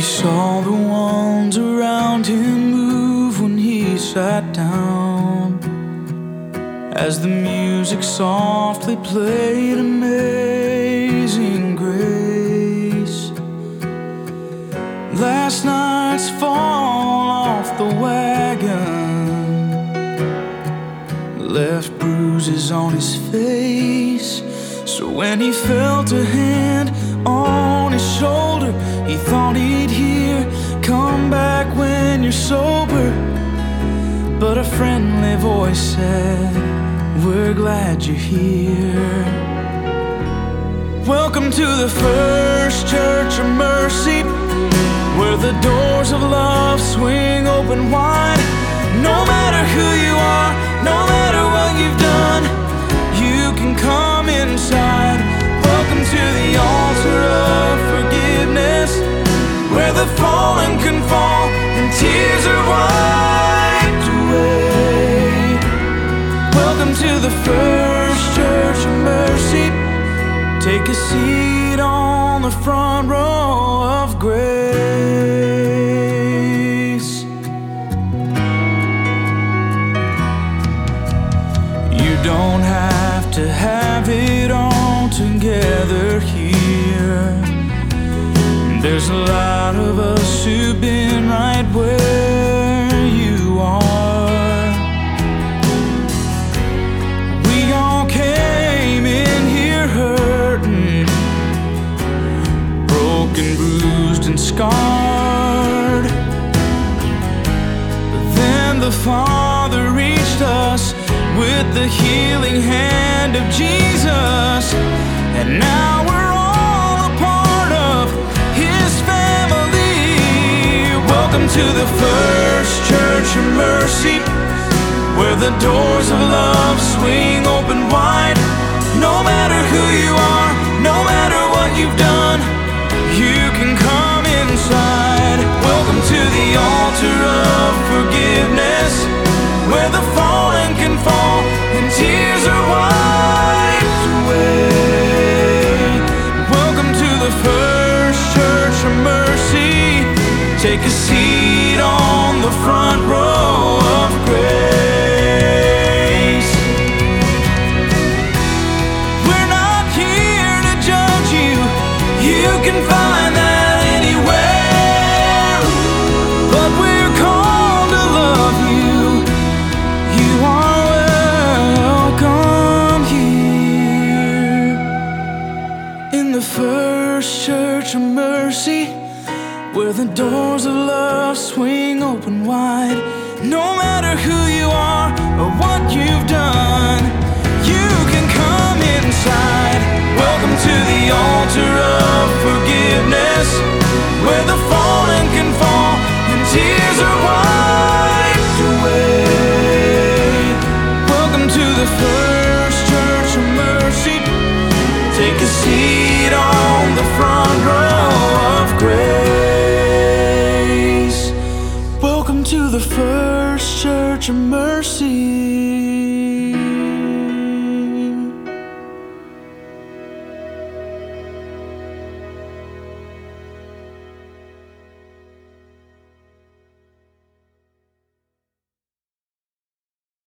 saw the ones around him move when he sat down, as the music softly played Amazing Grace. Last night's fall off the wagon left bruises on his face, so when he felt a hand on his shoulder, he thought he'd hear, "Come back when you're sober." But a friendly voice said, "We're glad you're here." Welcome to the First Church of Mercy, where the doors of love swing open wide. No matter who you are, no matter what you've done, you can come inside. Welcome to the altar of forgiveness, where the fallen can fall and tears are wiped away. Welcome to the First Church of Mercy. Take a seat on the front row of grace. You don't have to have it all together here. There's a lot of us who've been right where you are. We all came in here hurting, broken, bruised, and scarred. But then the Father reached us with the healing hand of Jesus, and now we're all a part of His family. Welcome to the First Church of Mercy, where the doors of love swing open wide. No matter who you are, no matter what you've done, you can come inside. Welcome to the altar of forgiveness, where the fallen can fall and tears are wiped away. Welcome to the First Church of Mercy. Take a seat on the front row of grace. We're not here to judge you. You can find that anywhere, but we're called to love you. You are welcome here in the First Church of Mercy, where the doors of love swing open wide. No matter who you are or what you've done, you can come inside. Welcome to the altar of forgiveness, where the fallen can fall and tears are wiped away. Welcome to the First Church of Mercy. Take a seat on the front row of grace. Welcome to the First Church of Mercy.